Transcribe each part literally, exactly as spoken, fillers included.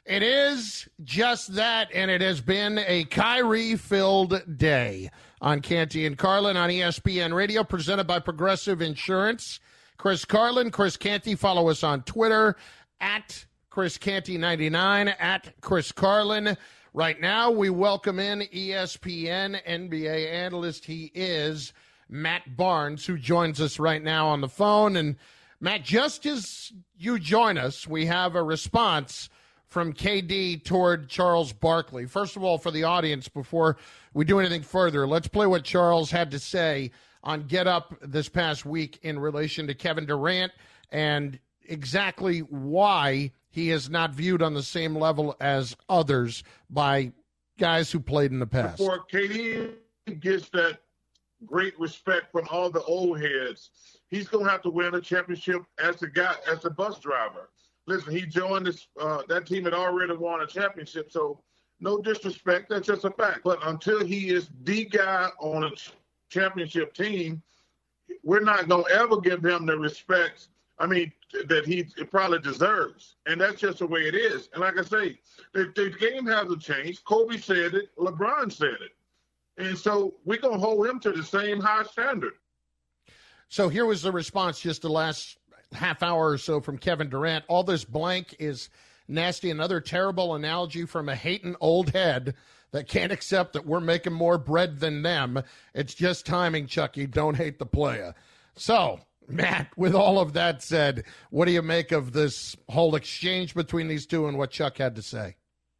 It is just that, and it has been a Kyrie-filled day on Canty and Carlin on E S P N Radio, presented by Progressive Insurance. Chris Carlin, Chris Canty. Follow us on Twitter, at Chris Canty ninety-nine, at Chris Carlin. Right now, we welcome in E S P N N B A analyst. He is Matt Barnes, who joins us right now on the phone. And, Matt, just as you join us, we have a response from K D toward Charles Barkley. First of all, for the audience, before we do anything further, let's play what Charles had to say on Get Up this past week in relation to Kevin Durant and exactly why he is not viewed on the same level as others by guys who played in the past. Before K D gets that great respect from all the old heads, he's going to have to win a championship as the guy, as the bus driver. Listen, he joined this, uh, that team had already won a championship, so no disrespect, that's just a fact. But until he is the guy on a championship team, we're not going to ever give him the respect, I mean, that he probably deserves. And that's just the way it is. And like I say, the, the game hasn't changed. Kobe said it. LeBron said it. And so we're going to hold him to the same high standard. So here was the response just the last half hour or so from Kevin Durant. All this blank is nasty. Another terrible analogy from a hating old head that can't accept that we're making more bread than them. It's just timing, Chucky. Don't hate the player. So, Matt, with all of that said, what do you make of this whole exchange between these two and what Chuck had to say?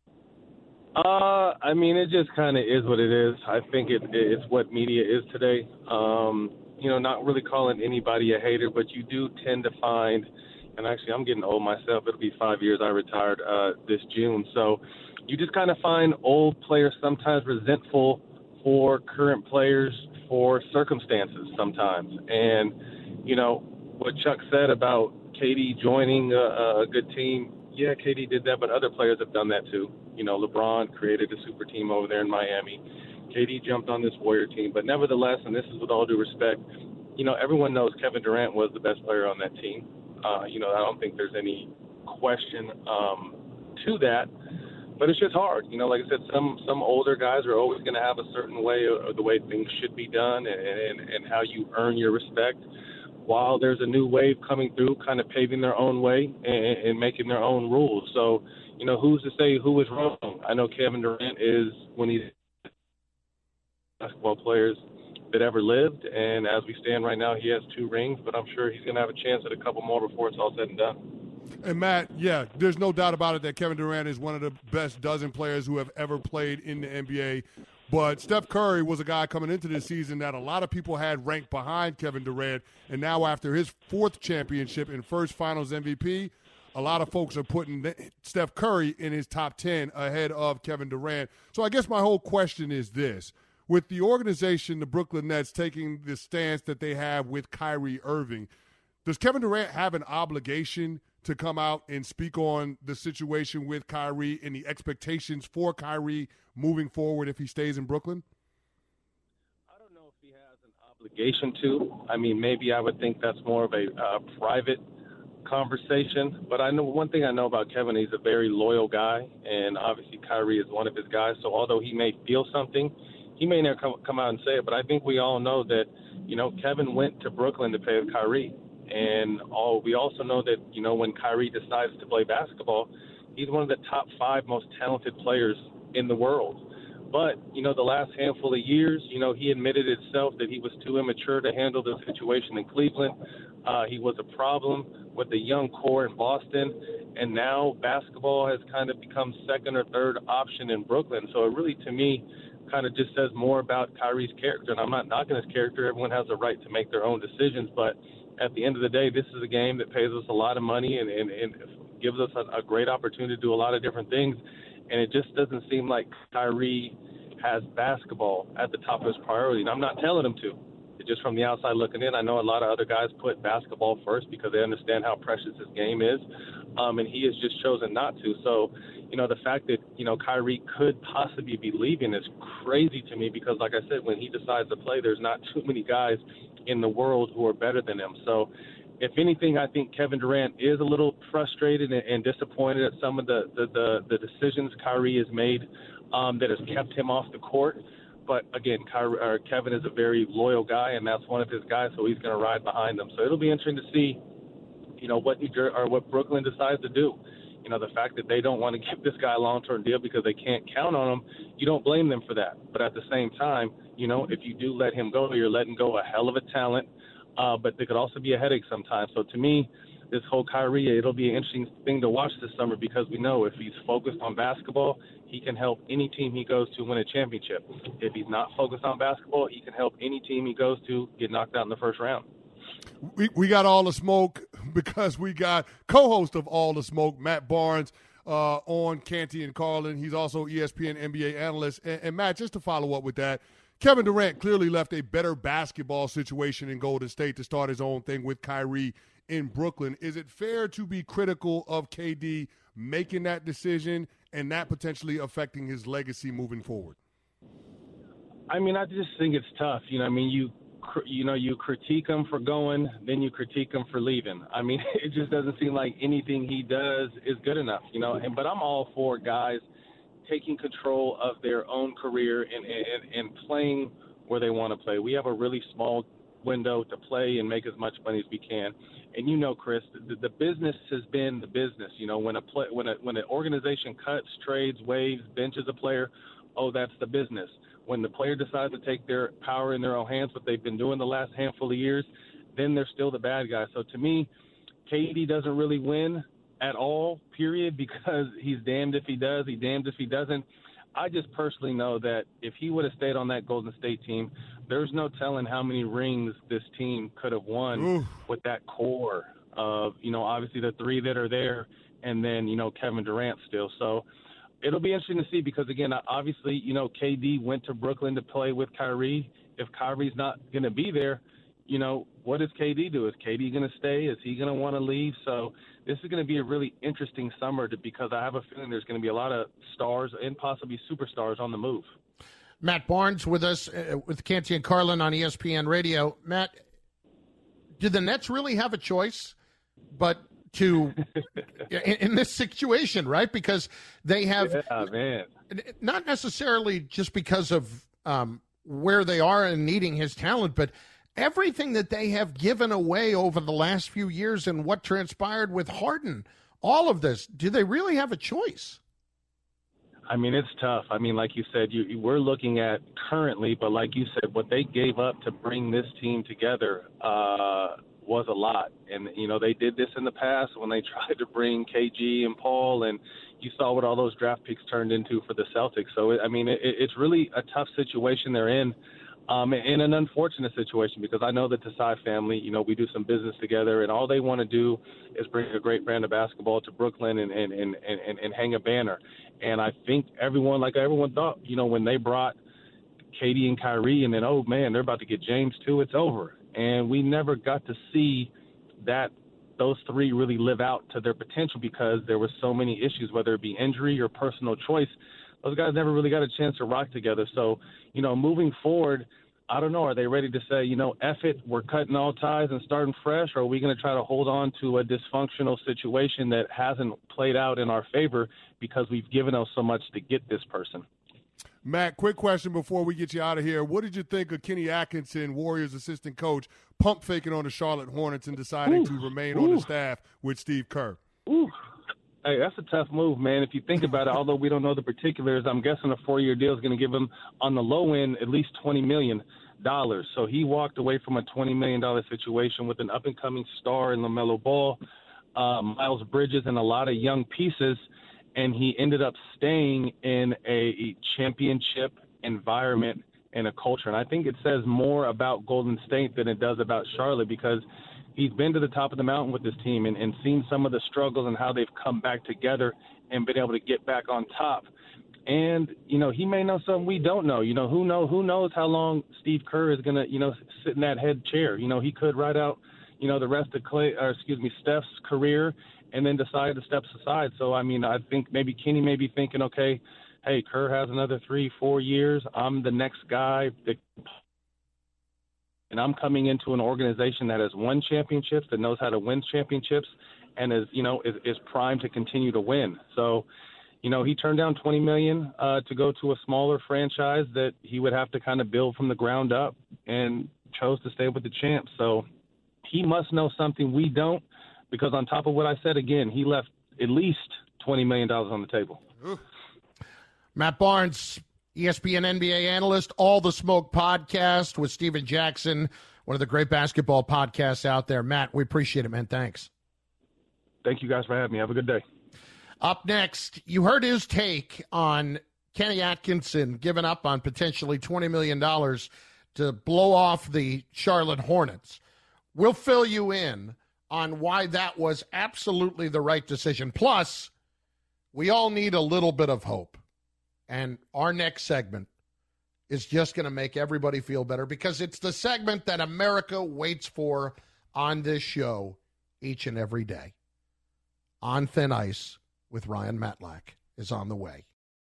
Uh, I mean, it just kind of is what it is. I think it, it's what media is today. Um, you know, not really calling anybody a hater, but you do tend to find, and actually I'm getting old myself. It'll be five years I retired uh, this June. So you just kind of find old players sometimes resentful for current players for circumstances sometimes. And, you know, what Chuck said about K D joining a, a good team, yeah, K D did that, but other players have done that too. You know, LeBron created a super team over there in Miami. K D jumped on this Warrior team. But nevertheless, and this is with all due respect, you know, everyone knows Kevin Durant was the best player on that team. Uh, you know, I don't think there's any question um, to that. But it's just hard. You know, like I said, some some older guys are always going to have a certain way of, of the way things should be done and, and, and how you earn your respect, while there's a new wave coming through kind of paving their own way and, and making their own rules. So, you know, who's to say who is wrong? I know Kevin Durant is one of these basketball players that ever lived, and as we stand right now, he has two rings, but I'm sure he's going to have a chance at a couple more before it's all said and done. And, Matt, yeah, there's no doubt about it that Kevin Durant is one of the best dozen players who have ever played in the N B A. But Steph Curry was a guy coming into this season that a lot of people had ranked behind Kevin Durant. And now after his fourth championship and first finals M V P, a lot of folks are putting Steph Curry in his top ten ahead of Kevin Durant. So I guess my whole question is this. With the organization, the Brooklyn Nets, taking the stance that they have with Kyrie Irving, does Kevin Durant have an obligation to come out and speak on the situation with Kyrie and the expectations for Kyrie moving forward if he stays in Brooklyn? I don't know if he has an obligation to. I mean, maybe I would think that's more of a uh, private conversation. But I know one thing I know about Kevin, he's a very loyal guy, and obviously Kyrie is one of his guys. So although he may feel something, he may never come, come out and say it. But I think we all know that, you know, Kevin went to Brooklyn to play with Kyrie. And all, we also know that, you know, when Kyrie decides to play basketball, he's one of the top five most talented players in the world. But, you know, the last handful of years, you know, he admitted himself that he was too immature to handle the situation in Cleveland. Uh, he was a problem with the young core in Boston. And now basketball has kind of become second or third option in Brooklyn. So it really, to me, kind of just says more about Kyrie's character. And I'm not knocking his character. Everyone has a right to make their own decisions. But at the end of the day, this is a game that pays us a lot of money and, and, and gives us a, a great opportunity to do a lot of different things. And it just doesn't seem like Kyrie has basketball at the top of his priority. And I'm not telling him to. It's just from the outside looking in, I know a lot of other guys put basketball first because they understand how precious his game is. Um, and he has just chosen not to. So, you know, the fact that, you know, Kyrie could possibly be leaving is crazy to me because, like I said, when he decides to play, there's not too many guys in the world who are better than him. So if anything, I think Kevin Durant is a little frustrated and, and disappointed at some of the, the, the, the decisions Kyrie has made um, that has kept him off the court. But, again, Kyrie, or Kevin is a very loyal guy, and that's one of his guys, so he's going to ride behind them. So it'll be interesting to see, you know, what New Jersey or what Brooklyn decides to do. You know, the fact that they don't want to give this guy a long-term deal because they can't count on him, you don't blame them for that. But at the same time, you know, if you do let him go, you're letting go a hell of a talent. Uh, but there could also be a headache sometimes. So to me, this whole Kyrie, it'll be an interesting thing to watch this summer because we know if he's focused on basketball, he can help any team he goes to win a championship. If he's not focused on basketball, he can help any team he goes to get knocked out in the first round. We we got All the Smoke because we got co-host of All the Smoke, Matt Barnes, uh, on Canty and Carlin. He's also E S P N N B A analyst. And, and Matt, just to follow up with that, Kevin Durant clearly left a better basketball situation in Golden State to start his own thing with Kyrie in Brooklyn. Is it fair to be critical of K D making that decision and that potentially affecting his legacy moving forward? I mean, I just think it's tough. You know, I mean, you you know, you critique him for going, then you critique him for leaving. I mean, it just doesn't seem like anything he does is good enough, you know. And but I'm all for guys taking control of their own career and, and, and playing where they want to play. We have a really small window to play and make as much money as we can. And you know, Chris, the, the business has been the business. You know, when a play, when a, when an organization cuts, trades, waives, benches a player, oh, that's the business. When the player decides to take their power in their own hands, what they've been doing the last handful of years, then they're still the bad guy. So to me, K D doesn't really win at all, period, because he's damned if he does, he's damned if he doesn't. I just personally know that if he would have stayed on that Golden State team, there's no telling how many rings this team could have won Oof. with that core of, you know, obviously the three that are there and then, you know, Kevin Durant still. So it'll be interesting to see because, again, obviously, you know, K D went to Brooklyn to play with Kyrie. If Kyrie's not going to be there, you know, what does K D do? Is K D going to stay? Is he going to want to leave? So this is going to be a really interesting summer to, because I have a feeling there's going to be a lot of stars and possibly superstars on the move. Matt Barnes with us uh, with Canty and Carlin on E S P N Radio. Matt, did the Nets really have a choice but to in, in this situation, right? Because they have yeah, man. not necessarily just because of um, where they are and needing his talent, but everything that they have given away over the last few years and what transpired with Harden, all of this, do they really have a choice? I mean, it's tough. I mean, like you said, you, you, we're looking at currently, but like you said, what they gave up to bring this team together uh, was a lot. And, you know, they did this in the past when they tried to bring K G and Paul, and you saw what all those draft picks turned into for the Celtics. So, I mean, it, it's really a tough situation they're in. Um, in an unfortunate situation, because I know the Desai family, you know, we do some business together, and all they want to do is bring a great brand of basketball to Brooklyn and, and, and, and, and hang a banner. And I think everyone, like everyone thought, you know, when they brought K D and Kyrie and then, oh, man, they're about to get James too, it's over. And we never got to see that those three really live out to their potential because there were so many issues, whether it be injury or personal choice. Those guys never really got a chance to rock together. So, you know, moving forward, I don't know, are they ready to say, you know, F it, we're cutting all ties and starting fresh, or are we going to try to hold on to a dysfunctional situation that hasn't played out in our favor because we've given us so much to get this person? Matt, quick question before we get you out of here. What did you think of Kenny Atkinson, Warriors assistant coach, pump faking on the Charlotte Hornets and deciding Ooh. to remain Ooh. on the staff with Steve Kerr? Ooh. Hey, that's a tough move, man. If you think about it, although we don't know the particulars, I'm guessing a four-year deal is going to give him, on the low end, at least twenty million dollars. So he walked away from a twenty million dollars situation with an up-and-coming star in LaMelo Ball, uh, Miles Bridges, and a lot of young pieces, and he ended up staying in a championship environment and a culture. And I think it says more about Golden State than it does about Charlotte because he's been to the top of the mountain with this team and, and seen some of the struggles and how they've come back together and been able to get back on top. And, you know, he may know something we don't know. You know, who know who knows how long Steve Kerr is going to, you know, sit in that head chair. You know, he could ride out, you know, the rest of Clay, or excuse me, Steph's career and then decide to step aside. So, I mean, I think maybe Kenny may be thinking, okay, hey, Kerr has another three, four years. I'm the next guy that And I'm coming into an organization that has won championships, that knows how to win championships, and is, you know, is, is primed to continue to win. So, you know, he turned down twenty million dollars uh, to go to a smaller franchise that he would have to kind of build from the ground up, and chose to stay with the champs. So he must know something we don't, because on top of what I said, again, he left at least twenty million dollars on the table. Ooh. Matt Barnes, E S P N N B A analyst, All the Smoke podcast with Steven Jackson, one of the great basketball podcasts out there. Matt, we appreciate it, man. Thanks. Thank you guys for having me. Have a good day. Up next, you heard his take on Kenny Atkinson giving up on potentially twenty million dollars to blow off the Charlotte Hornets. We'll fill you in on why that was absolutely the right decision. Plus, we all need a little bit of hope. And our next segment is just going to make everybody feel better, because it's the segment that America waits for on this show each and every day. On Thin Ice with Ryan Matlack is on the way.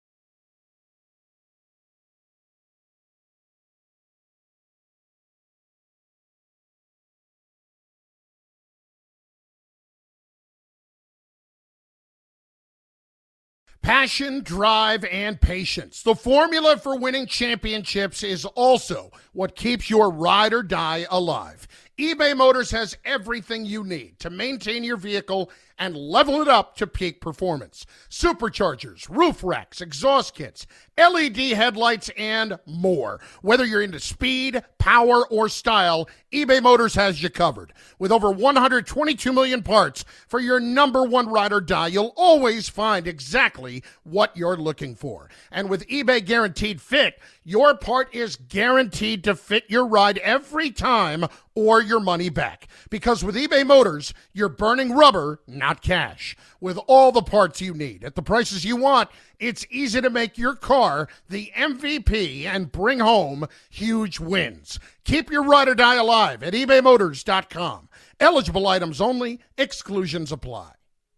Passion, drive, and patience. The formula for winning championships is also what keeps your ride or die alive. eBay Motors has everything you need to maintain your vehicle and level it up to peak performance. Superchargers, roof racks, exhaust kits, L E D headlights, and more. Whether you're into speed, power, or style, eBay Motors has you covered. With over one hundred twenty-two million parts for your number one ride or die, you'll always find exactly what you're looking for. And with eBay Guaranteed Fit, your part is guaranteed to fit your ride every time or your money back. Because with eBay Motors, you're burning rubber, not cash. With all the parts you need at the prices you want, it's easy to make your car the M V P and bring home huge wins. Keep your ride or die alive at ebay motors dot com. Eligible items only. Exclusions apply.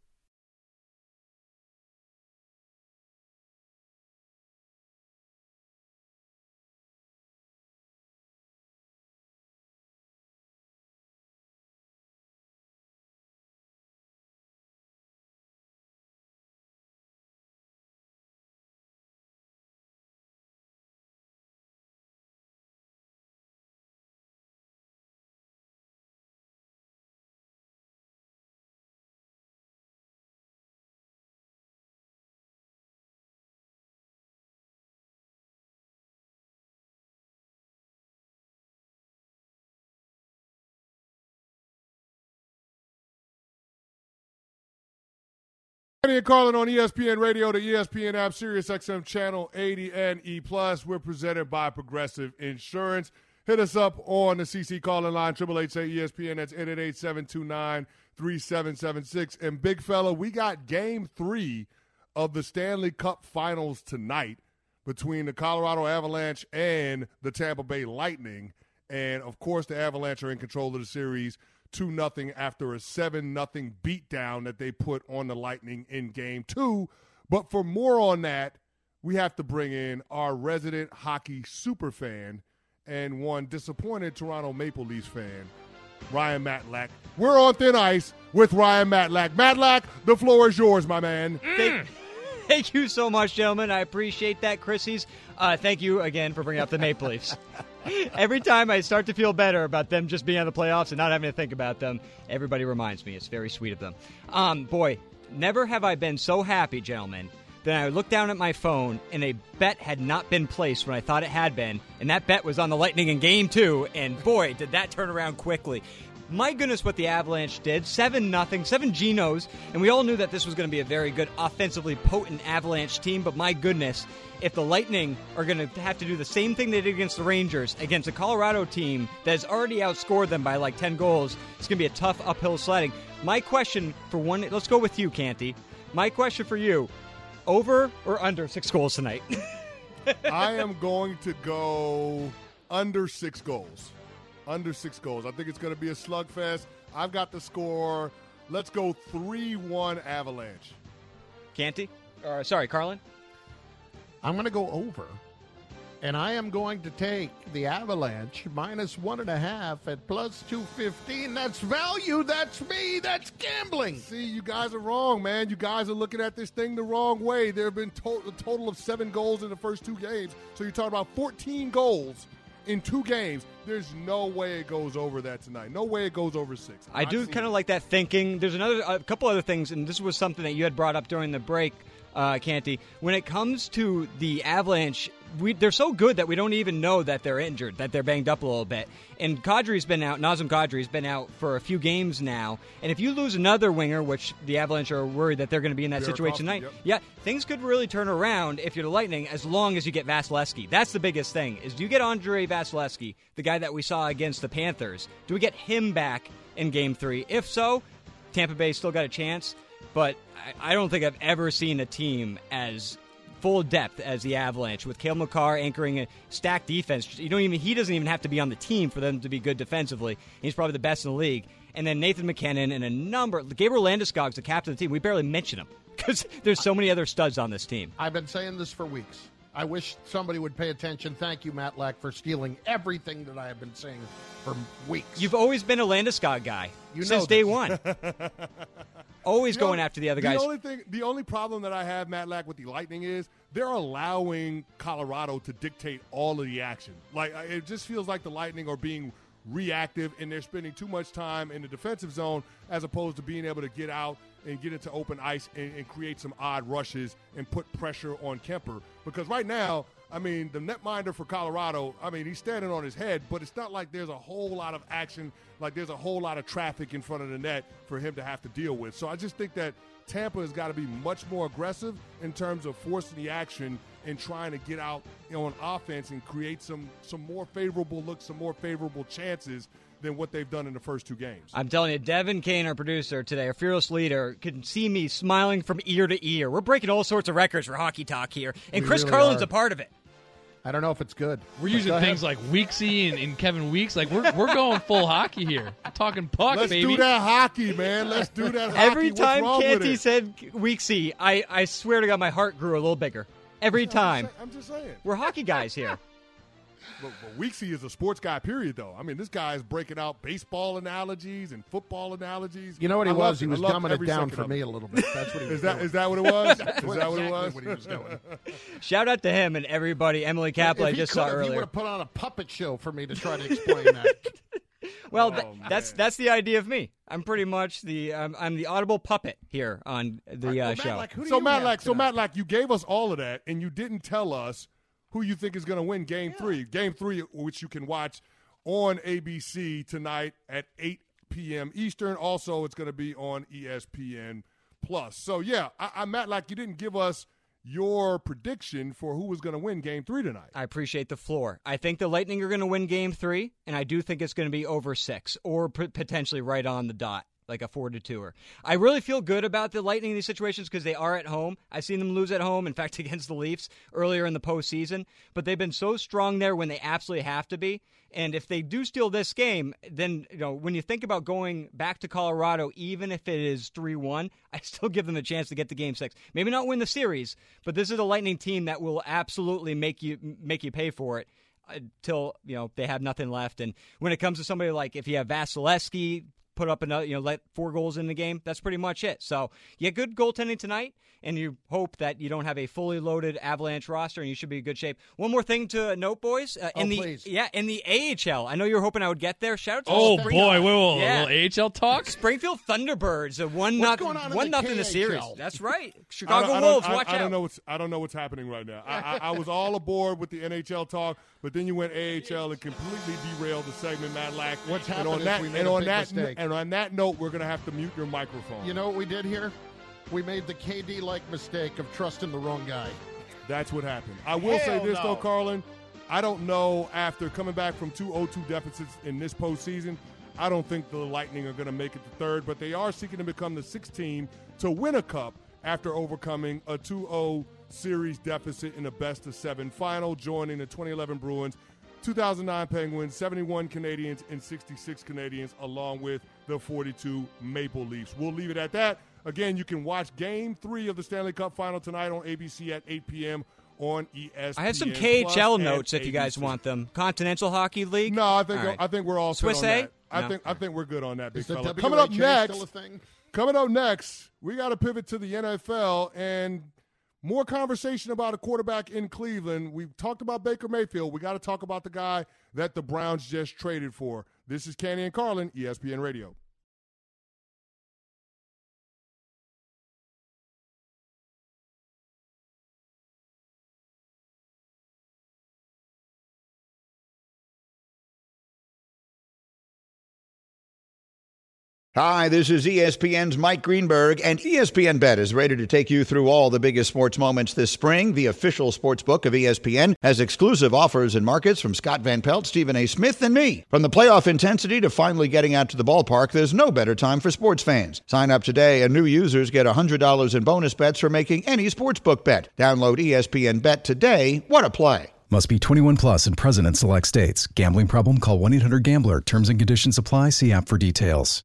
Kenny and Carlin on E S P N Radio, the E S P N app, Sirius X M Channel eighty and E+. We're presented by Progressive Insurance. Hit us up on the C C Carlin line, eight eight eight, say E S P N. That's eight eight eight, seven two nine, three seven seven six. And, big fella, we got game three of the Stanley Cup Finals tonight between the Colorado Avalanche and the Tampa Bay Lightning. And, of course, the Avalanche are in control of the series two nothing after a seven nothing beatdown that they put on the Lightning in game two. But for more on that, we have to bring in our resident hockey superfan and one disappointed Toronto Maple Leafs fan, Ryan Matlack. We're on Thin Ice with Ryan Matlack. Matlack, the floor is yours, my man. Mm. Thank, thank you so much, gentlemen. I appreciate that, Chrissy's. Uh, thank you again for bringing up the Maple Leafs. Every time I start to feel better about them just being in the playoffs and not having to think about them, everybody reminds me. It's very sweet of them. Um, boy, never have I been so happy, gentlemen, that I looked down at my phone and a bet had not been placed when I thought it had been, and that bet was on the Lightning in game two, and boy, did that turn around quickly. My goodness, what the Avalanche did. seven nothing, seven Genos, and we all knew that this was going to be a very good, offensively potent Avalanche team, but my goodness, if the Lightning are going to have to do the same thing they did against the Rangers, against a Colorado team that has already outscored them by like ten goals, it's going to be a tough uphill sledding. My question for one, let's go with you, Canty. My question for you, over or under six goals tonight? I am going to go under six goals. Under six goals. I think it's going to be a slugfest. I've got the score. Let's go three one Avalanche. Canty? Or, sorry, Carlin? I'm going to go over. And I am going to take the Avalanche minus one and a half at plus two fifteen. That's value. That's me. That's gambling. See, you guys are wrong, man. You guys are looking at this thing the wrong way. There have been to- a total of seven goals in the first two games. So you're talking about fourteen goals in two games. There's no way it goes over that tonight. No way it goes over six. I do kind of like that thinking. There's another a couple other things, and this was something that you had brought up during the break, uh, Canty. When it comes to the Avalanche, we, they're so good that we don't even know that they're injured, that they're banged up a little bit. And Kadri's been out, Nazem Kadri's been out for a few games now. And if you lose another winger, which the Avalanche are worried that they're going to be in that Jared situation Crawford, tonight, yep. yeah, things could really turn around if you're the Lightning, as long as you get Vasilevsky. That's the biggest thing, is do you get Andrei Vasilevsky, the guy that we saw against the Panthers? Do we get him back in Game three? If so, Tampa Bay's still got a chance. But I, I don't think I've ever seen a team as full depth as the Avalanche, with Cale Makar anchoring a stacked defense. You don't even he doesn't even have to be on the team for them to be good defensively. He's probably the best in the league. And then Nathan McKinnon and a number. Gabriel Landeskog's the captain of the team. We barely mention him because there's so many other studs on this team. I've been saying this for weeks. I wish somebody would pay attention. Thank you, Matt Lack, for stealing everything that I have been saying for weeks. You've always been a Landeskog guy you know since this. day one. Always The going only, after the other guys. The only thing, the only problem that I have, Matt Lack, with the Lightning is they're allowing Colorado to dictate all of the action. Like, it just feels like the Lightning are being reactive, and they're spending too much time in the defensive zone as opposed to being able to get out and get into open ice and, and create some odd rushes and put pressure on Kemper. Because right now, I mean, the netminder for Colorado, I mean, he's standing on his head, but it's not like there's a whole lot of action, like there's a whole lot of traffic in front of the net for him to have to deal with. So I just think that Tampa has got to be much more aggressive in terms of forcing the action and trying to get out, you know, on offense and create some, some more favorable looks, some more favorable chances than what they've done in the first two games. I'm telling you, Devin Kane, our producer today, our fearless leader, can see me smiling from ear to ear. We're breaking all sorts of records for Hockey Talk here, and We Chris really Carlin's are. a part of it. I don't know if it's good. We're using Go things ahead. like Weeksy and, and Kevin Weeks. Like we're we're going full hockey here. I'm talking puck, Let's baby. do that hockey, man. Let's do that hockey. Every What's time wrong with Canty it? said Weeksy, I, I swear to God, my heart grew a little bigger. Every time. I'm just saying. We're hockey guys here. But, but Weeksy is a sports guy, period, though. I mean, this guy is breaking out baseball analogies and football analogies. You know what he I was? loved He it. I was loved dumbing it every down second for of me it. a little bit. That's what he was Is that doing. is that what it was? That's is that what it exactly was? what he was doing. Shout out to him and everybody. Emily Kaplan, I If he just could saw have, He would earlier. have put on a puppet show for me to try to explain that. Well, Oh, th- man. that's that's the idea of me. I'm pretty much the um, I'm the audible puppet here on the uh, Well, Matt, show. like, who do So you Matt have Lack, so tonight? Matt Lack, you gave us all of that, and you didn't tell us who you think is going to win Game Three. Game Three, which you can watch on A B C tonight at eight p.m. Eastern. Also, it's going to be on E S P N Plus. So yeah, I, I Matt Lack, you didn't give us your prediction for who was going to win Game Three tonight. I appreciate the floor. I think the Lightning are going to win Game Three, and I do think it's going to be over six or p- potentially right on the dot, like a four to two-er. I really feel good about the Lightning in these situations because they are at home. I've seen them lose at home, in fact, against the Leafs earlier in the postseason. But they've been so strong there when they absolutely have to be. And if they do steal this game, then, you know, when you think about going back to Colorado, even if it is three one, I still give them a chance to get to Game Six. Maybe not win the series, but this is a Lightning team that will absolutely make you make you pay for it until, you know, they have nothing left. And when it comes to somebody like if you have Vasilevsky put up another, you know, let four goals in the game, that's pretty much it. So you get good goaltending tonight, and you hope that you don't have a fully loaded Avalanche roster, and you should be in good shape. One more thing to note, boys. Uh, in Oh, the please. yeah, in the A H L, I know you were hoping I would get there. Shout out to Oh the boy, Springfield- wait, wait, wait, Yeah. a little A H L talk. Springfield Thunderbirds, a one What's nothing, going on in one the nothing the K H series. L? That's right. I Chicago don't- I don't- Wolves, I, watch I out. don't know what's I don't know what's happening right now. I, I, I was all aboard with the N H L talk, but then you went A H L and completely derailed the segment, Matt Lack. What's and happened on is that, we made and a on big that, mistake. and on that note, we're going to have to mute your microphone. You know what we did here? We made the K D-like mistake of trusting the wrong guy. That's what happened. I will say Hell this, no. though, Carlin. I don't know, after coming back from two oh two deficits in this postseason, I don't think the Lightning are going to make it to third, but they are seeking to become the sixth team to win a cup after overcoming a two oh series deficit in a best-of-seven final, joining the twenty eleven Bruins, two thousand nine Penguins, seventy-one Canadians, and sixty-six Canadians, along with the forty-two Maple Leafs. We'll leave it at that. Again, you can watch Game three of the Stanley Cup Final tonight on A B C at eight p.m. on E S P N. I have some K H L Plus notes and if you guys A B C. want them. Continental Hockey League? No, I think All right. I think we're all set Swiss on A? that. I No? think I think we're good on that, big Is the fella. W H A Coming up next, still a thing? coming up next, we got to pivot to the N F L and more conversation about a quarterback in Cleveland. We've talked about Baker Mayfield. We got to talk about the guy that the Browns just traded for. This is Canty and Carlin, E S P N Radio. Hi, this is E S P N's Mike Greenberg, and E S P N Bet is ready to take you through all the biggest sports moments this spring. The official sports book of E S P N has exclusive offers and markets from Scott Van Pelt, Stephen A. Smith, and me. From the playoff intensity to finally getting out to the ballpark, there's no better time for sports fans. Sign up today, and new users get one hundred dollars in bonus bets for making any sportsbook bet. Download E S P N Bet today. What a play. Must be twenty-one plus and present in select states. Gambling problem? Call one eight hundred gambler. Terms and conditions apply. See app for details.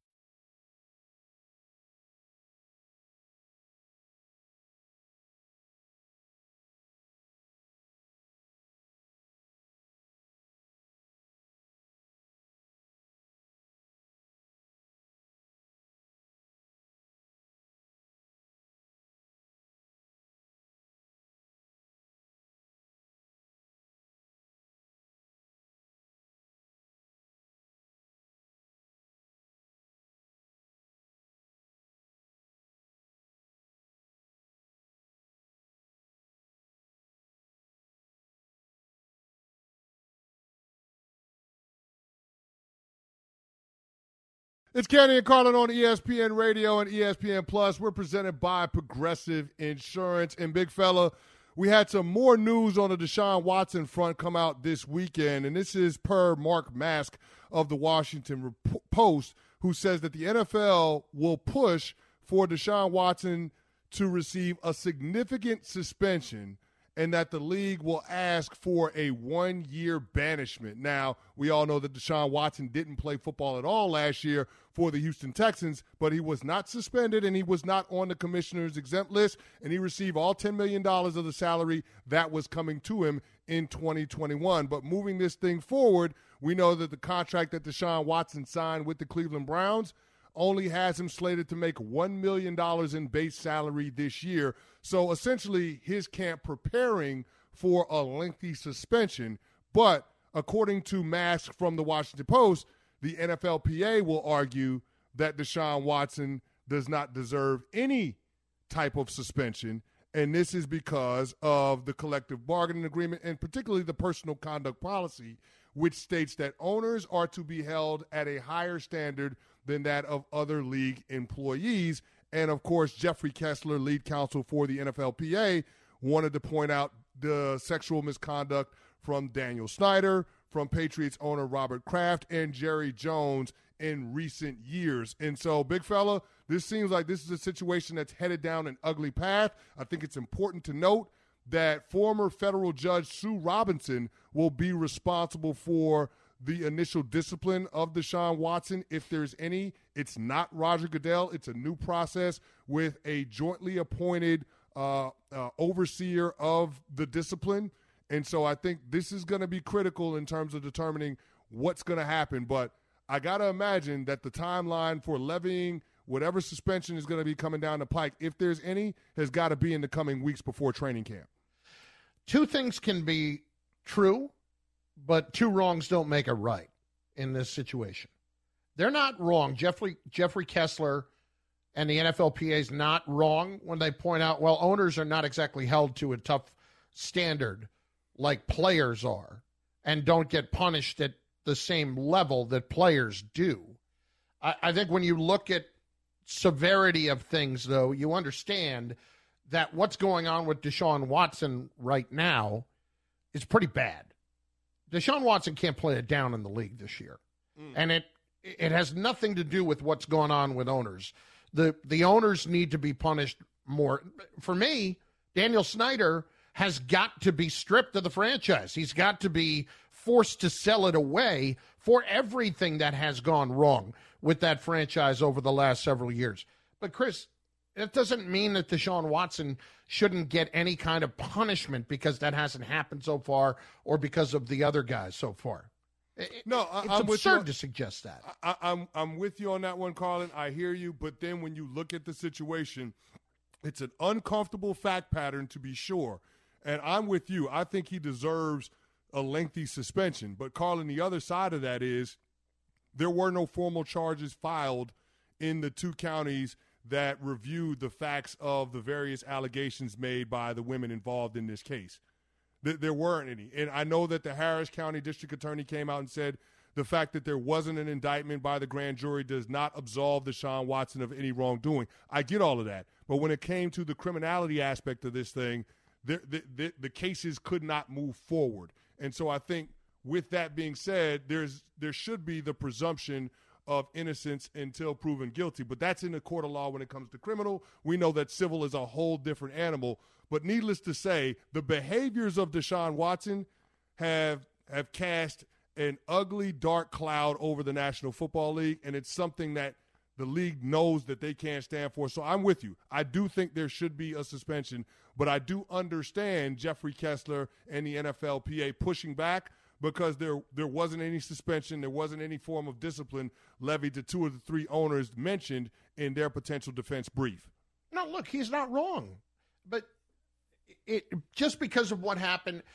It's Canty and Carlin on E S P N Radio and E S P N Plus. We're presented by Progressive Insurance. And big fella, we had some more news on the Deshaun Watson front come out this weekend, and this is per Mark Mask of the Washington Post, who says that the N F L will push for Deshaun Watson to receive a significant suspension and that the league will ask for a one-year banishment. Now, we all know that Deshaun Watson didn't play football at all last year for the Houston Texans, but he was not suspended and he was not on the commissioner's exempt list, and he received all ten million dollars of the salary that was coming to him in twenty twenty-one. But moving this thing forward, we know that the contract that Deshaun Watson signed with the Cleveland Browns only has him slated to make one million dollars in base salary this year. So essentially, his camp preparing for a lengthy suspension. But according to Mask from the Washington Post, the N F L P A will argue that Deshaun Watson does not deserve any type of suspension, and this is because of the collective bargaining agreement and particularly the personal conduct policy, which states that owners are to be held at a higher standard than that of other league employees. And, of course, Jeffrey Kessler, lead counsel for the N F L P A, wanted to point out the sexual misconduct from Daniel Snyder, from Patriots owner Robert Kraft, and Jerry Jones in recent years. And so, big fella, this seems like this is a situation that's headed down an ugly path. I think it's important to note that former federal judge Sue Robinson will be responsible for the initial discipline of Deshaun Watson, if there's any. It's not Roger Goodell. It's a new process with a jointly appointed uh, uh, overseer of the discipline. And so I think this is going to be critical in terms of determining what's going to happen. But I got to imagine that the timeline for levying whatever suspension is going to be coming down the pike, if there's any, has got to be in the coming weeks before training camp. Two things can be true, but two wrongs don't make a right in this situation. They're not wrong. Jeffrey Jeffrey Kessler and the N F L P A is not wrong when they point out, well, owners are not exactly held to a tough standard like players are and don't get punished at the same level that players do. I, I think when you look at severity of things, though, you understand that what's going on with Deshaun Watson right now is pretty bad. Deshaun Watson can't play it down in the league this year. Mm. And it it has nothing to do with what's going on with owners. The the owners need to be punished more. For me, Daniel Snyder has got to be stripped of the franchise. He's got to be forced to sell it away for everything that has gone wrong with that franchise over the last several years. But, Chris, it doesn't mean that Deshaun Watson shouldn't get any kind of punishment because that hasn't happened so far or because of the other guys so far. It, no, I, it's I'm absurd with to suggest that. I, I'm I'm with you on that one, Carlin. I hear you, but then when you look at the situation, it's an uncomfortable fact pattern to be sure. And I'm with you. I think he deserves a lengthy suspension. But Carlin, the other side of that is there were no formal charges filed in the two counties that reviewed the facts of the various allegations made by the women involved in this case. Th- there weren't any. And I know that the Harris County District Attorney came out and said the fact that there wasn't an indictment by the grand jury does not absolve Deshaun Watson of any wrongdoing. I get all of that. But when it came to the criminality aspect of this thing, the, the, the, the cases could not move forward. And so I think with that being said, there's there should be the presumption of innocence until proven guilty. But that's in the court of law when it comes to criminal. We know that civil is a whole different animal. But needless to say, the behaviors of Deshaun Watson have have cast an ugly, dark cloud over the National Football League, and it's something that the league knows that they can't stand for. So I'm with you. I do think there should be a suspension, but I do understand Jeffrey Kessler and the N F L P A pushing back because there there wasn't any suspension, there wasn't any form of discipline levied to two of the three owners mentioned in their potential defense brief. No, look, he's not wrong. But it just because of what happened,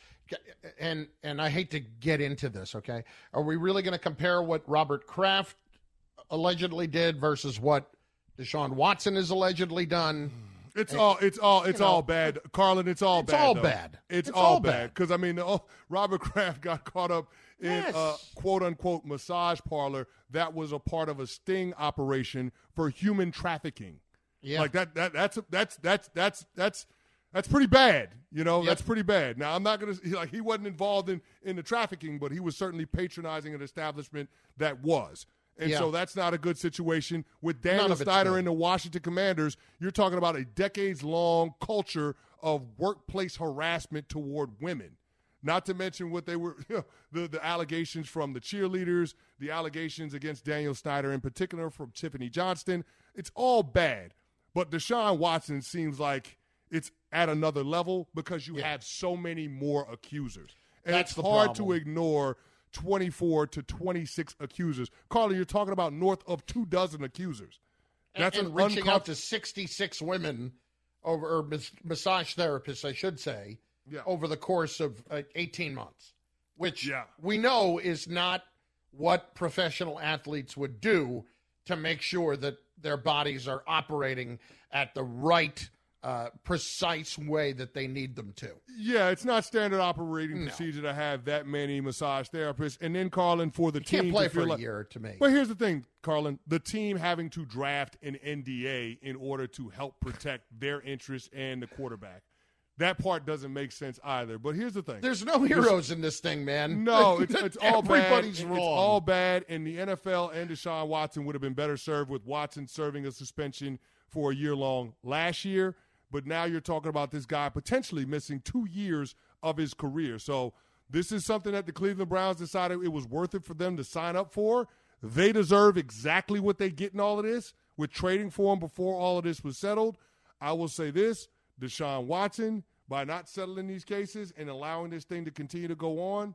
and and I hate to get into this, okay? Are we really going to compare what Robert Kraft allegedly did versus what Deshaun Watson has allegedly done? It's all, it's all, it's you know, all bad, Carlin. It's all it's bad. All though. bad. It's, it's all, all bad. Because I mean, oh, Robert Kraft got caught up in yes. a quote unquote massage parlor that was a part of a sting operation for human trafficking. Yeah, like that. That that's that's that's that's that's that's pretty bad. You know, yep. that's pretty bad. Now, I'm not gonna like he wasn't involved in in the trafficking, but he was certainly patronizing an establishment that was. And yeah. so that's not a good situation. With Daniel Snyder and the Washington Commanders, you're talking about a decades-long culture of workplace harassment toward women. Not to mention what they were, you know, the, the allegations from the cheerleaders, the allegations against Daniel Snyder in particular from Tiffany Johnston. It's all bad. But Deshaun Watson seems like it's at another level because you yeah. have so many more accusers. And that's it's the hard problem. to ignore twenty-four to twenty-six accusers. Carly, you're talking about north of two dozen accusers. That's and, and an reaching uncom- out to sixty-six women over, or mas- massage therapists, I should say, yeah. over the course of uh, eighteen months, which yeah. we know is not what professional athletes would do to make sure that their bodies are operating at the right Uh, precise way that they need them to. Yeah, it's not standard operating no. procedure to have that many massage therapists. And then, Carlin, for the you team can't play to for a like, year to me. But here's the thing, Carlin, the team having to draft an N D A in order to help protect their interests and the quarterback. That part doesn't make sense either. But here's the thing. There's no heroes There's, in this thing, man. No, it's, it's all bad. Everybody's wrong. It's all bad, and the N F L and Deshaun Watson would have been better served with Watson serving a suspension for a year long last year. But now you're talking about this guy potentially missing two years of his career. So this is something that the Cleveland Browns decided it was worth it for them to sign up for. They deserve exactly what they get in all of this with trading for him before all of this was settled. I will say this, Deshaun Watson, by not settling these cases and allowing this thing to continue to go on,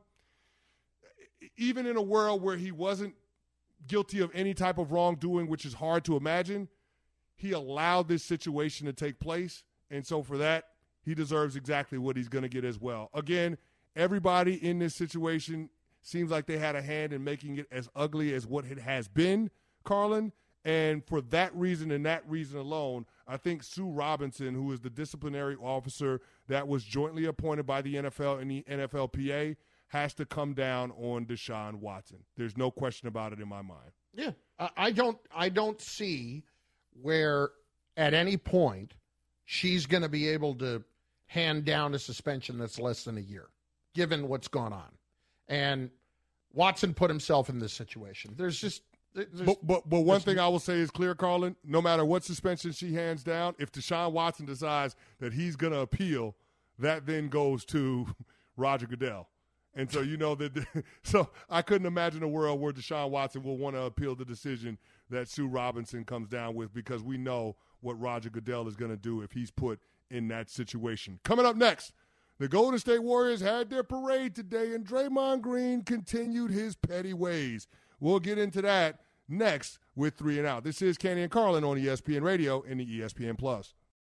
even in a world where he wasn't guilty of any type of wrongdoing, which is hard to imagine, he allowed this situation to take place, and so for that, he deserves exactly what he's going to get as well. Again, everybody in this situation seems like they had a hand in making it as ugly as what it has been, Carlin, and for that reason and that reason alone, I think Sue Robinson, who is the disciplinary officer that was jointly appointed by the N F L and the N F L P A, has to come down on Deshaun Watson. There's no question about it in my mind. Yeah, I don't, I don't see where at any point she's going to be able to hand down a suspension that's less than a year, given what's gone on. And Watson put himself in this situation. There's just there's, but, but, but one thing I will say is clear, Carlin, no matter what suspension she hands down, if Deshaun Watson decides that he's going to appeal, that then goes to Roger Goodell. And so you know that – so I couldn't imagine a world where Deshaun Watson will want to appeal the decision that Sue Robinson comes down with because we know what Roger Goodell is going to do if he's put in that situation. Coming up next, the Golden State Warriors had their parade today, and Draymond Green continued his petty ways. We'll get into that next with Three and Out. This is Canty and Carlin on E S P N Radio and the E S P N Plus.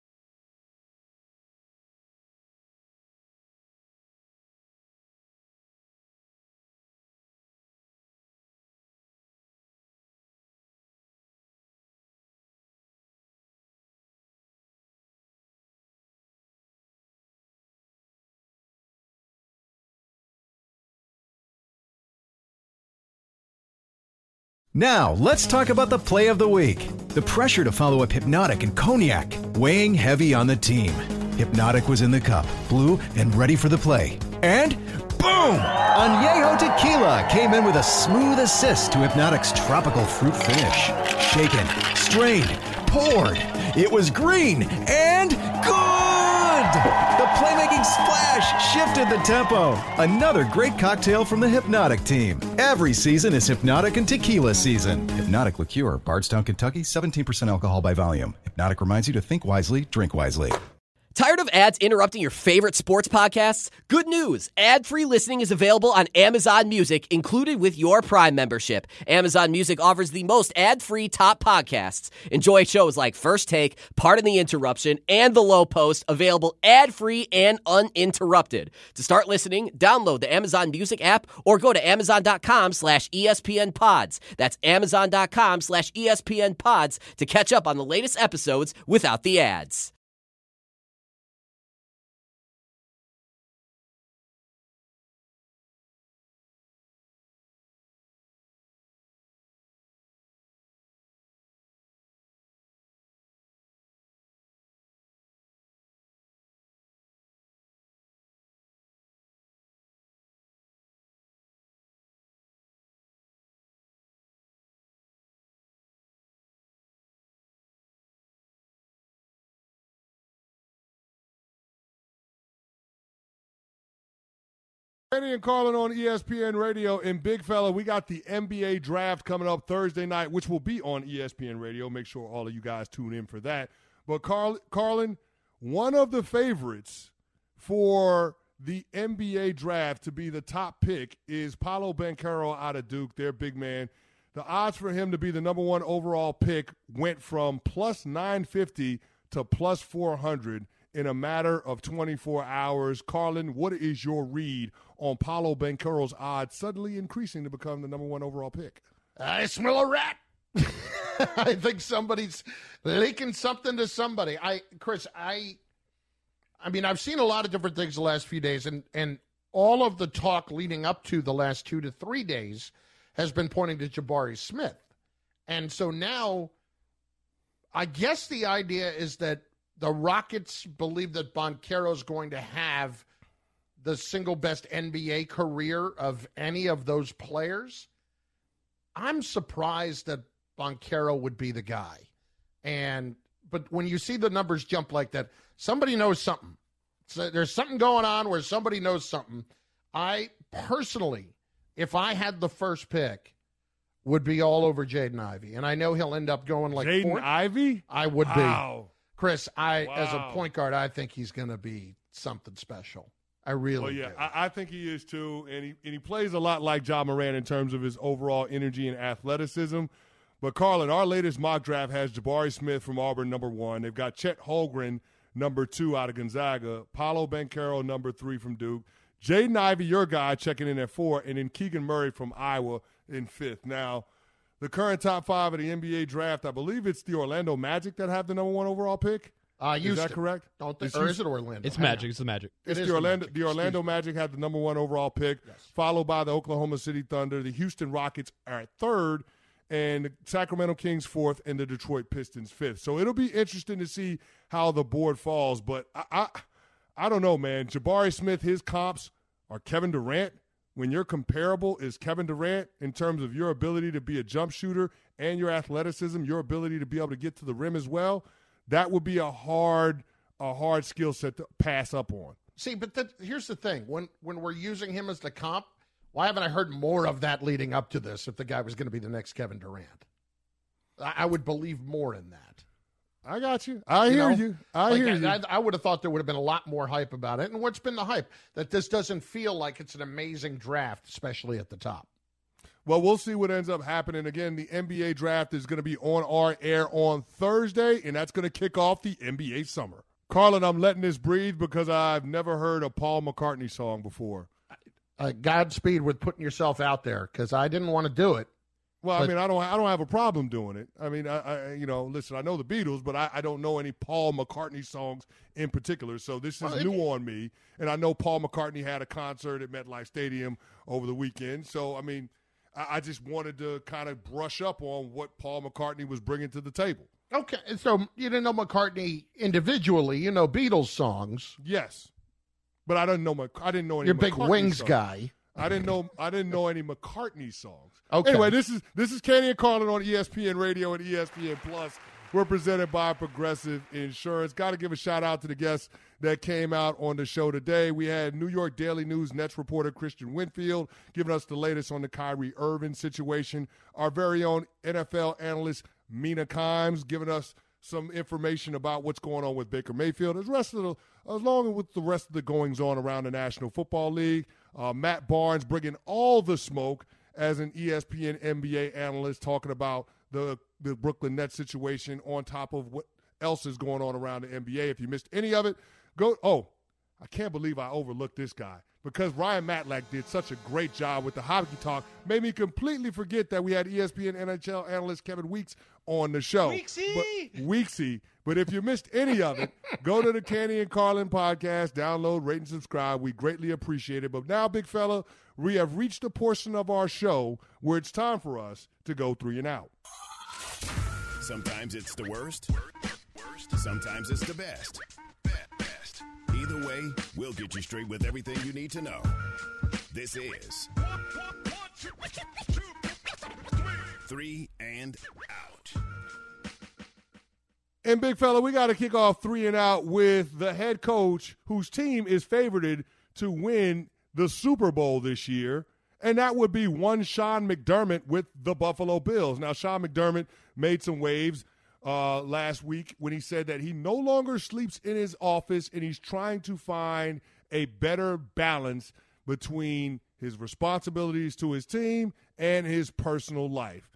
Now, let's talk about the play of the week. The pressure to follow up Hypnotic and Cognac, weighing heavy on the team. Hypnotic was in the cup, blue, and ready for the play. And boom! Añejo Tequila came in with a smooth assist to Hypnotic's tropical fruit finish. Shaken, strained, poured. It was green and good! The playmaking splash shifted the tempo. Another great cocktail from the Hypnotic team. Every season is Hypnotic and Tequila season. Hypnotic Liqueur, Bardstown, Kentucky, seventeen percent alcohol by volume. Hypnotic reminds you to think wisely, drink wisely. Tired of ads interrupting your favorite sports podcasts? Good news! Ad-free listening is available on Amazon Music, included with your Prime membership. Amazon Music offers the most ad-free top podcasts. Enjoy shows like First Take, Pardon the Interruption, and The Low Post, available ad-free and uninterrupted. To start listening, download the Amazon Music app or go to amazon.com slash ESPN pods. That's amazon.com slash ESPN pods to catch up on the latest episodes without the ads. Canty and Carlin on E S P N Radio. And big fella, we got the N B A draft coming up Thursday night, which will be on E S P N Radio. Make sure all of you guys tune in for that. But Carl, Carlin, one of the favorites for the N B A draft to be the top pick is Paolo Banchero out of Duke, their big man. The odds for him to be the number one overall pick went from plus nine fifty to plus four hundred in a matter of twenty-four hours. Carlin, what is your read on Paolo Banchero's odds suddenly increasing to become the number one overall pick? I smell a rat. I think somebody's leaking something to somebody. I, Chris, I, I mean, I've seen a lot of different things the last few days, and and all of the talk leading up to the last two to three days has been pointing to Jabari Smith, and so now, I guess the idea is that the Rockets believe that Banchero is going to have the single best N B A career of any of those players. I'm surprised that Banchero would be the guy. And but when you see the numbers jump like that, somebody knows something. So there's something going on where somebody knows something. I personally, if I had the first pick, would be all over Jaden Ivey. And I know he'll end up going like Jaden Ivey? I would wow. be. Chris, I wow. as a point guard, I think he's going to be something special. I really well, yeah, do. I, I think he is too, and he and he plays a lot like Ja Morant in terms of his overall energy and athleticism. But Carlin, our latest mock draft has Jabari Smith from Auburn number one. They've got Chet Holmgren number two out of Gonzaga, Paolo Banchero number three from Duke, Jaden Ivey, your guy, checking in at four, and then Keegan Murray from Iowa in fifth. Now, the current top five of the N B A draft, I believe it's the Orlando Magic that have the number one overall pick. Uh, is that correct? Don't think, It's or Houston- is it Orlando? It's Magic. It's the Magic. It It's is the Orlando, Magic. the Orlando Excuse me. Magic had the number one overall pick, Yes. followed by the Oklahoma City Thunder. The Houston Rockets are at third, and the Sacramento Kings fourth, and the Detroit Pistons fifth. So it'll be interesting to see how the board falls. But I, I, I don't know, man. Jabari Smith, his comps are Kevin Durant. When you're comparable is Kevin Durant in terms of your ability to be a jump shooter and your athleticism, your ability to be able to get to the rim as well, that would be a hard – a hard skill set to pass up on. See, but that, here's the thing. When when we're using him as the comp, why haven't I heard more of that leading up to this if the guy was going to be the next Kevin Durant? I, I would believe more in that. I got you. I You hear know? you. I Like, hear I, you. I, I would have thought there would have been a lot more hype about it. And what's been the hype? That this doesn't feel like it's an amazing draft, especially at the top. Well, we'll see what ends up happening. Again, the N B A draft is going to be on our air on Thursday, and that's going to kick off the N B A summer. Carlin, I'm letting this breathe because I've never heard a Paul McCartney song before. Uh, Godspeed with putting yourself out there, because I didn't want to do it. Well, But- I mean, I don't, I don't have a problem doing it. I mean, I, I you know, listen, I know the Beatles, but I, I don't know any Paul McCartney songs in particular. So this is Well, it- new on me. And I know Paul McCartney had a concert at MetLife Stadium over the weekend. So I mean, I, I just wanted to kind of brush up on what Paul McCartney was bringing to the table. Okay, so you didn't know McCartney individually. You know Beatles songs. Yes, but I didn't know my, I didn't know any. You're a big McCartney Wings songs. guy. I didn't know. I didn't know any McCartney songs. Okay. Anyway, this is this is Kenny and Carlin on E S P N Radio and E S P N Plus. We're presented by Progressive Insurance. Got to give a shout out to the guests that came out on the show today. We had New York Daily News Nets reporter Christian Winfield giving us the latest on the Kyrie Irving situation. Our very own N F L analyst Mina Kimes giving us some information about what's going on with Baker Mayfield, as rest of the, along with the rest of the goings on around the National Football League. Uh, Matt Barnes bringing all the smoke as an E S P N N B A analyst, talking about the the Brooklyn Nets situation on top of what else is going on around the N B A. If you missed any of it, go. Oh, I can't believe I overlooked this guy, because Ryan Matlack did such a great job with the hockey talk, made me completely forget that we had E S P N N H L analyst Kevin Weeks on the show. Weeksy! But, Weeksy. But if you missed any of it, go to the Candy and Carlin podcast, download, rate, and subscribe. We greatly appreciate it. But now, big fella, we have reached a portion of our show where it's time for us to go three and out. Sometimes it's the worst. Sometimes it's the best. Either way, we'll get you straight with everything you need to know. This is Three and Out. And big fella, we got to kick off three and out with the head coach whose team is favored to win the Super Bowl this year, and that would be one Sean McDermott with the Buffalo Bills. Now, Sean McDermott made some waves uh, last week when he said that he no longer sleeps in his office and he's trying to find a better balance between his responsibilities to his team and his personal life.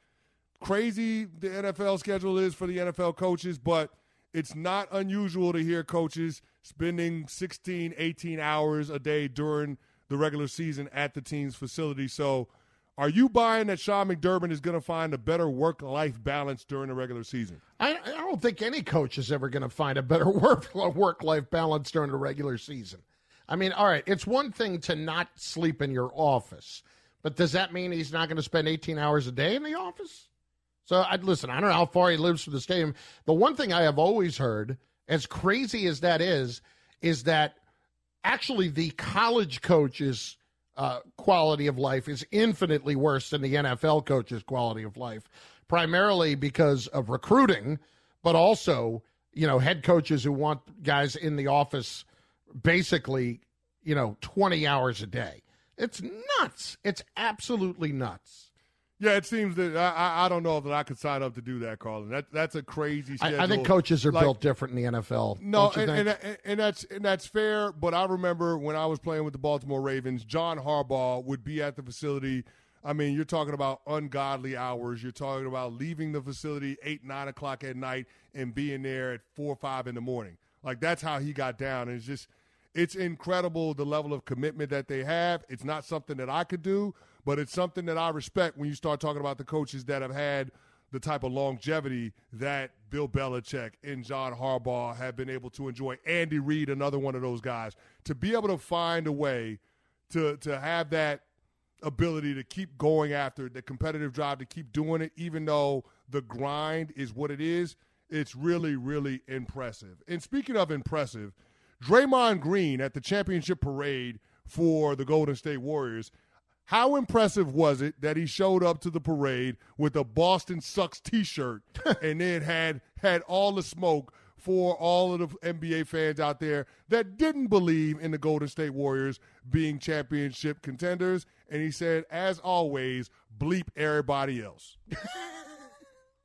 Crazy the N F L schedule is for the N F L coaches, but it's not unusual to hear coaches spending sixteen, eighteen hours a day during the regular season at the team's facility. So are you buying that Sean McDermott is going to find a better work-life balance during the regular season? I, I don't think any coach is ever going to find a better work work-life balance during the regular season. I mean, all right, it's one thing to not sleep in your office, but does that mean he's not going to spend eighteen hours a day in the office? So, I'd listen, I don't know how far he lives from the stadium. The one thing I have always heard, as crazy as that is, is that actually the college coach's uh, quality of life is infinitely worse than the N F L coach's quality of life, primarily because of recruiting, but also, you know, head coaches who want guys in the office basically, you know, twenty hours a day. It's nuts. It's absolutely nuts. Yeah, it seems that I, I don't know that I could sign up to do that, Carlin. That that's a crazy schedule. I, I think coaches are like, built different in the N F L. No, don't you and, think? and, and that's and that's fair. But I remember when I was playing with the Baltimore Ravens, John Harbaugh would be at the facility. I mean, you're talking about ungodly hours. You're talking about leaving the facility eight, nine o'clock at night and being there at four or five in the morning. Like that's how he got down. And it's just, it's incredible the level of commitment that they have. It's not something that I could do, but it's something that I respect when you start talking about the coaches that have had the type of longevity that Bill Belichick and John Harbaugh have been able to enjoy. Andy Reid, another one of those guys, to be able to find a way to to have that ability to keep going after the competitive drive, to keep doing it, even though the grind is what it is. It's really, really impressive. And speaking of impressive, Draymond Green at the championship parade for the Golden State Warriors, how impressive was it that he showed up to the parade with a Boston Sucks T-shirt and then had had all the smoke for all of the N B A fans out there that didn't believe in the Golden State Warriors being championship contenders? And he said, as always, bleep everybody else.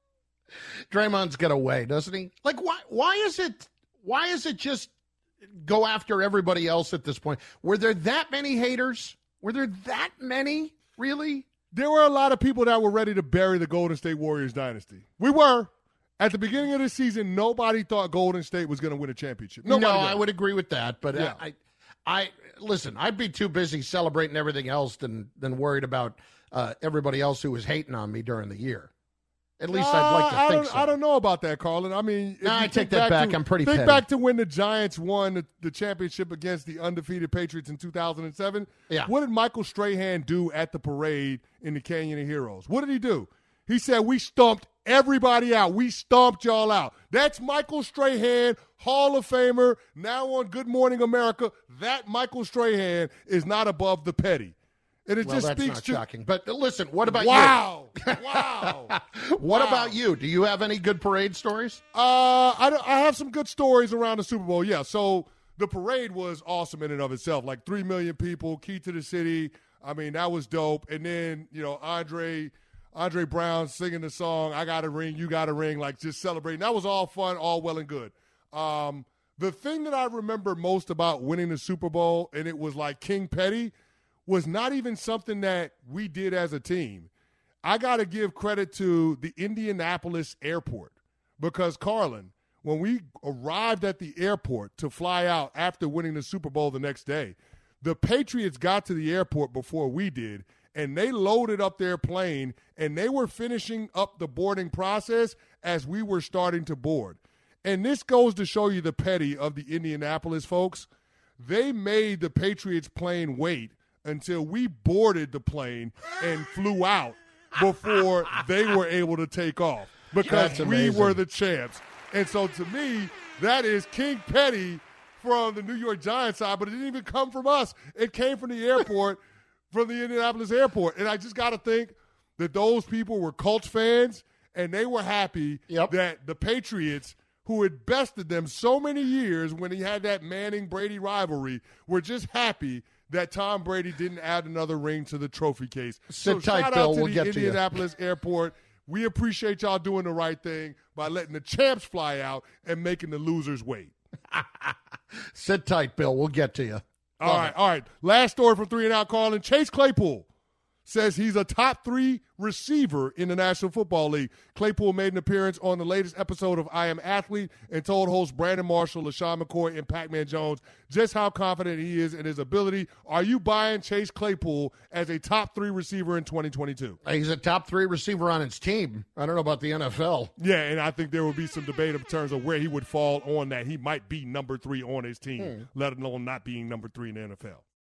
Draymond's got a way, doesn't he? Like, why? Why is it? Why is it just go after everybody else at this point? Were there that many haters? Were there that many? Really? There were a lot of people that were ready to bury the Golden State Warriors dynasty. We were. At the beginning of the season, nobody thought Golden State was going to win a championship. Nobody no, did. I would agree with that. But Yeah. I, I, listen, I'd be too busy celebrating everything else than than worried about uh, everybody else who was hating on me during the year. At least I'd like to Uh, I think don't, so. I don't know about that, Carlin. I mean, if No, you I think take that back. to- I'm pretty Think petty. back to when the Giants won the, the championship against the undefeated Patriots in two thousand seven. Yeah. What did Michael Strahan do at the parade in the Canyon of Heroes? What did he do? He said, we stomped everybody out. We stomped y'all out. That's Michael Strahan, Hall of Famer, now on Good Morning America. That Michael Strahan is not above the petty. And it Well, just that's speaks not to shocking. But listen, what about wow. you? Wow. What Wow. about you? Do you have any good parade stories? Uh, I, don't- I have some good stories around the Super Bowl. Yeah, so the parade was awesome in and of itself. Like three million people, key to the city. I mean, that was dope. And then, you know, Andre Andre Brown singing the song, I Got a Ring, You Got a Ring, like just celebrating. That was all fun, all well and good. Um, the thing that I remember most about winning the Super Bowl, and it was like King Petty, was not even something that we did as a team. I got to give credit to the Indianapolis airport because, Carlin, when we arrived at the airport to fly out after winning the Super Bowl the next day, the Patriots got to the airport before we did, and they loaded up their plane, and they were finishing up the boarding process as we were starting to board. And this goes to show you the petty of the Indianapolis folks. They made the Patriots plane wait until we boarded the plane and flew out before they were able to take off because That's we amazing. were the champs. And so to me, that is King Petty from the New York Giants side, but it didn't even come from us. It came from the airport, from the Indianapolis airport. And I just got to think that those people were Colts fans, and they were happy Yep. that the Patriots, who had bested them so many years when he had that Manning-Brady rivalry, were just happy that Tom Brady didn't add another ring to the trophy case. Sit so tight, shout Bill. out to We'll the get to you. Indianapolis airport. We appreciate y'all doing the right thing by letting the champs fly out and making the losers wait. Sit tight, Bill. We'll get to you. All right, all right. Last story from Three and Out, Carlin. Chase Claypool says he's a top three receiver in the National Football League. Claypool made an appearance on the latest episode of I Am Athlete and told hosts Brandon Marshall, LaShawn McCoy, and Pac-Man Jones just how confident he is in his ability. Are you buying Chase Claypool as a top three receiver in twenty twenty-two? He's a top three receiver on his team. I don't know about the N F L. Yeah, and I think there will be some debate in terms of where he would fall on that. He might be number three on his team, Hmm. let alone not being number three in the N F L.